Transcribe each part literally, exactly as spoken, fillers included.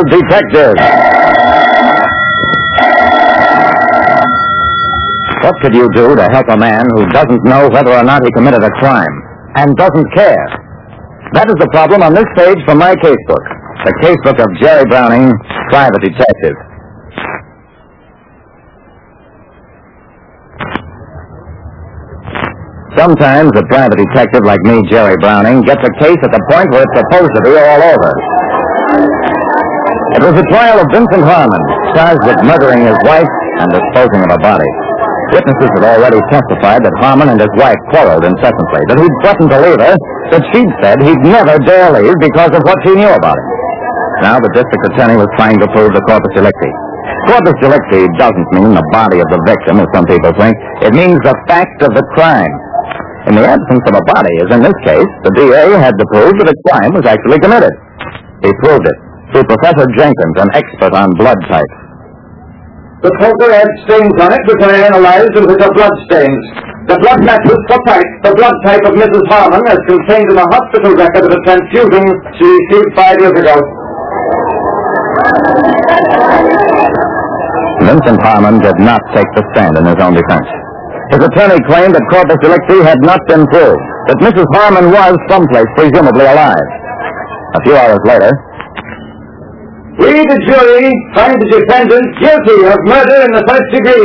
Detective. What could you do to help a man who doesn't know whether or not he committed a crime and doesn't care? That is the problem on this page from my casebook. The casebook of Jerry Browning, private detective. Sometimes a private detective like me, Jerry Browning, gets a case at the point where it's supposed to be all over. It was the trial of Vincent Harmon, charged with murdering his wife and disposing of a body. Witnesses had already testified that Harmon and his wife quarreled incessantly, that he'd threatened to leave her, that she'd said he'd never dare leave because of what she knew about him. Now the district attorney was trying to prove the corpus delicti. Corpus delicti doesn't mean the body of the victim, as some people think. It means the fact of the crime. In the absence of a body, as in this case, the D A had to prove that a crime was actually committed. He proved it through Professor Jenkins, an expert on blood types. The poker had stains on it, which I analyzed, and which are blood stains. The blood matches for type the blood type of Missus Harmon as contained in a hospital record of a transfusion she received five years ago. Vincent Harmon did not take the stand in his own defense. His attorney claimed that corpus delicti had not been proved, that Missus Harmon was someplace presumably alive. A few hours later, we, the jury, find the defendant guilty of murder in the first degree.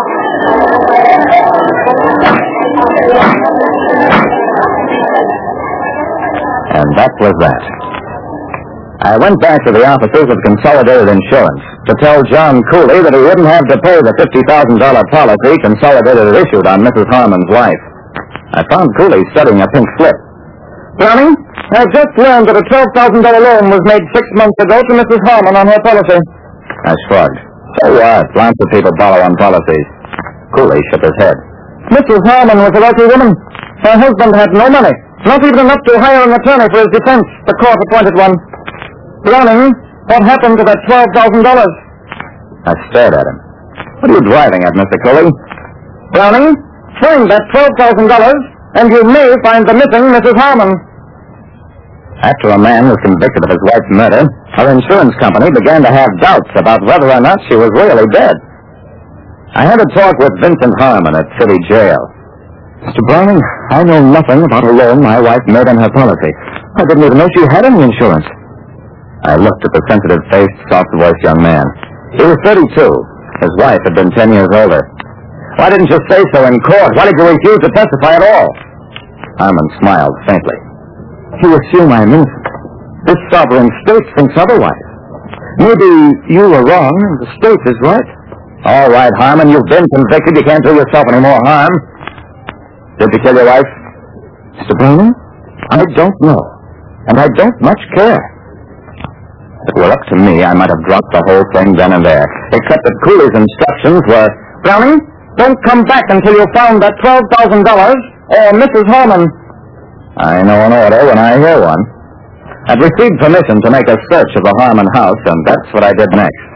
And that was that. I went back to the offices of Consolidated Insurance to tell John Cooley that he wouldn't have to pay the fifty thousand dollars policy Consolidated had issued on Missus Harmon's life. I found Cooley studying a pink slip. Browning, I've just learned that a twelve thousand dollars loan was made six months ago to Missus Harmon on her policy. I shrugged. So what? Lots of people borrow on policies. Cooley shook his head. Missus Harmon was a wealthy woman. Her husband had no money, not even enough to hire an attorney for his defense. The court appointed one. Browning, what happened to that twelve thousand dollars? I stared at him. What are you driving at, Mister Cooley? Browning, find that twelve thousand dollars, and you may find the missing Missus Harmon. After a man was convicted of his wife's murder, our insurance company began to have doubts about whether or not she was really dead. I had a talk with Vincent Harmon at City Jail. Mister Browning, I know nothing about a loan my wife made on her policy. I didn't even know she had any insurance. I looked at the sensitive-faced, soft-voiced young man. He was thirty-two. His wife had been ten years older. Why didn't you say so in court? Why did you refuse to testify at all? Harmon smiled faintly. You assume I'm innocent. This sovereign state thinks otherwise. Maybe you were wrong and the state is right. All right, Harmon, you've been convicted. You can't do yourself any more harm. Did you kill your wife? Mister Browning, I don't know. And I don't much care. If it were up to me, I might have dropped the whole thing then and there. Except that Cooley's instructions were, Browning, don't come back until you found that twelve thousand dollars or Missus Harmon. I know an order when I hear one. I'd received permission to make a search of the Harmon house, and that's what I did next.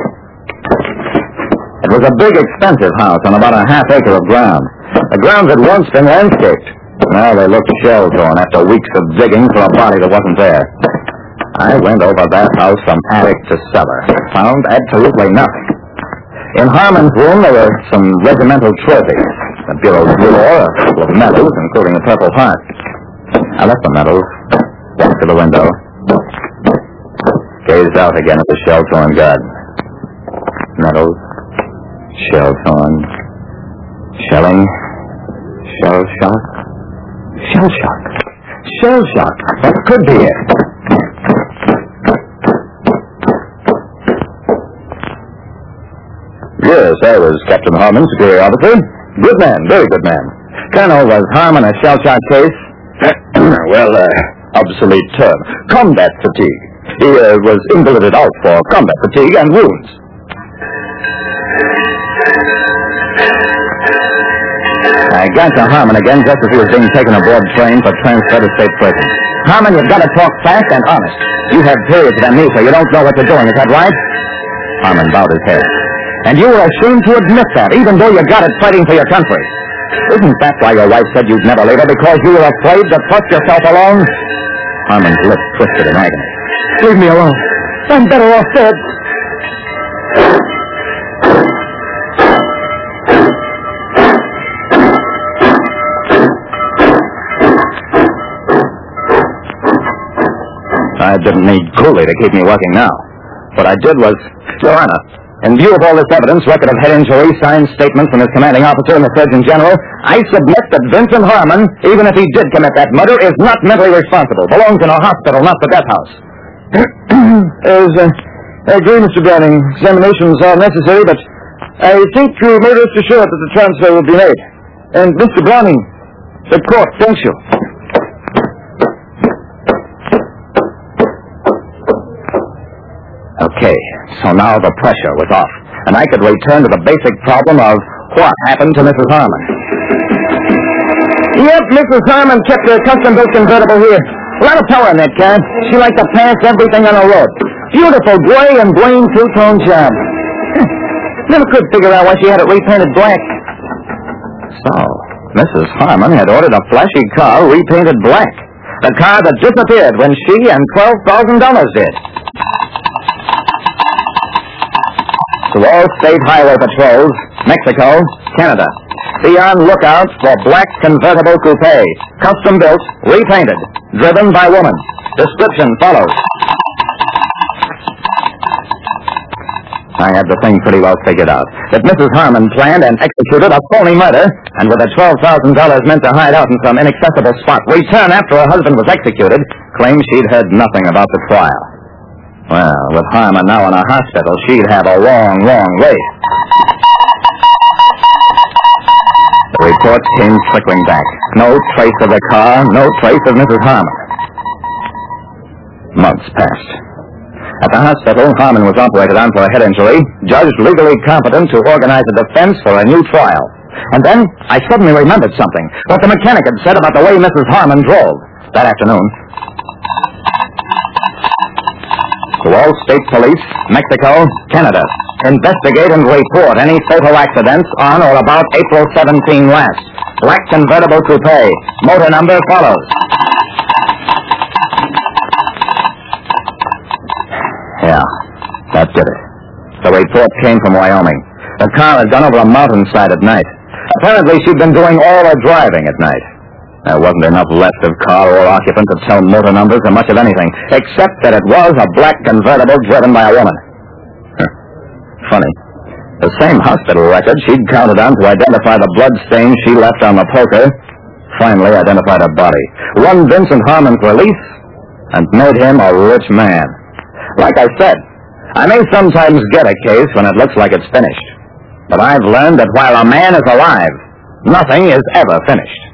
It was a big, expensive house on about a half acre of ground. The grounds had once been landscaped. Now they looked shell-torn after weeks of digging for a body that wasn't there. I went over that house from attic to cellar. Found absolutely nothing. In Harmon's room, there were some regimental trophies. A bureau drawer, a couple of medals, including a Purple Heart. I left the medals, walked to the window, gazed out again at the shell-torn garden. Medals, shell-torn, shelling, shell-shock, shell-shock, shell-shock. That could be it. Yes, I was Captain Harmon, superior officer. Good man, very good man. Colonel, was Harmon a shell-shock case? Well, uh, obsolete term. Combat fatigue. He uh, was invalided out for combat fatigue and wounds. I got to Harmon again just as he was being taken aboard train for transfer to state prison. Harmon, you've got to talk fast and honest. You have periods of amnesia. You don't know what you're doing. Is that right? Harmon bowed his head. And you were ashamed to admit that, even though you got it fighting for your country. Isn't that why your wife said you'd never leave her? Because you were afraid to trust yourself alone? Harmon's lips twisted in agony. Leave me alone. I'm better off dead. I didn't need Cooley to keep me working now. What I did was, Your Honor, in view of all this evidence, record of head injury, signed statement from his commanding officer and the Surgeon General, I submit that Vincent Harmon, even if he did commit that murder, is not mentally responsible, belongs in a hospital, not the death house. As, uh, I agree, Mister Browning. Examinations are necessary, but I think you may rest assured that the transfer will be made. And, Mister Browning, the court thanks you. Okay, so now the pressure was off, and I could return to the basic problem of what happened to Missus Harmon. Yep, Missus Harmon kept her custom-built convertible here. A lot of power in that car. She liked to pass everything on the road. Beautiful gray and green two-tone job. Never could figure out why she had it repainted black. So, Missus Harmon had ordered a flashy car repainted black. The car that disappeared when she and twelve thousand dollars did. To all state highway patrols, Mexico, Canada. Be on lookout for black convertible coupe, custom built, repainted, driven by woman. Description follows. I had the thing pretty well figured out. That Missus Harmon planned and executed a phony murder, and with the twelve thousand dollars meant to hide out in some inaccessible spot, return after her husband was executed, claimed she'd heard nothing about the trial. Well, with Harmon now in a hospital, she'd have a long, long wait. The reports came trickling back. No trace of the car, no trace of Missus Harmon. Months passed. At the hospital, Harmon was operated on for a head injury, judged legally competent to organize a defense for a new trial. And then I suddenly remembered something, what the mechanic had said about the way Missus Harmon drove that afternoon. To all state police, Mexico, Canada, investigate and report any fatal accidents on or about April seventeenth last. Black convertible coupe. Motor number follows. Yeah, that did it. The report came from Wyoming. The car had gone over a mountainside at night. Apparently, she'd been doing all her driving at night. There wasn't enough left of car or occupant to tell motor numbers or much of anything, except that it was a black convertible driven by a woman. Funny. The same hospital record she'd counted on to identify the blood stains she left on the poker finally identified her body, won Vincent Harmon's release, and made him a rich man. Like I said, I may sometimes get a case when it looks like it's finished. But I've learned that while a man is alive, nothing is ever finished.